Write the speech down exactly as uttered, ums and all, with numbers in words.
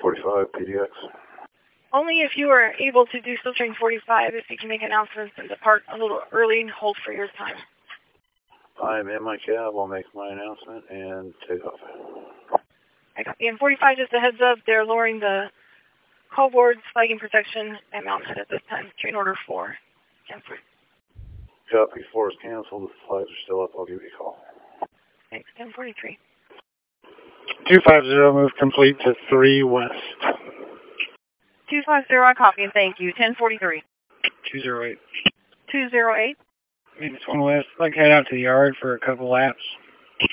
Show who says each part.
Speaker 1: forty-five, P D X.
Speaker 2: Only if you are able to do still train forty-five, if you can make announcements and depart a little early and hold for your time.
Speaker 1: I'm in my cab. I'll make my announcement and take off.
Speaker 2: I copy. And forty-five, just a heads up, they're lowering the call boards, flagging protection, and mounted at this time. Train order four. Cancel.
Speaker 1: Copy. Four is canceled. The flags are still up. I'll give you a call.
Speaker 2: Thanks. ten forty-three.
Speaker 3: two five zero, move complete to three west.
Speaker 2: two five zero, I copy and thank you. ten forty-three.
Speaker 3: two zero eight.
Speaker 2: two zero eight.
Speaker 3: Maintenance one west. I'd like to head out to the yard for a couple laps.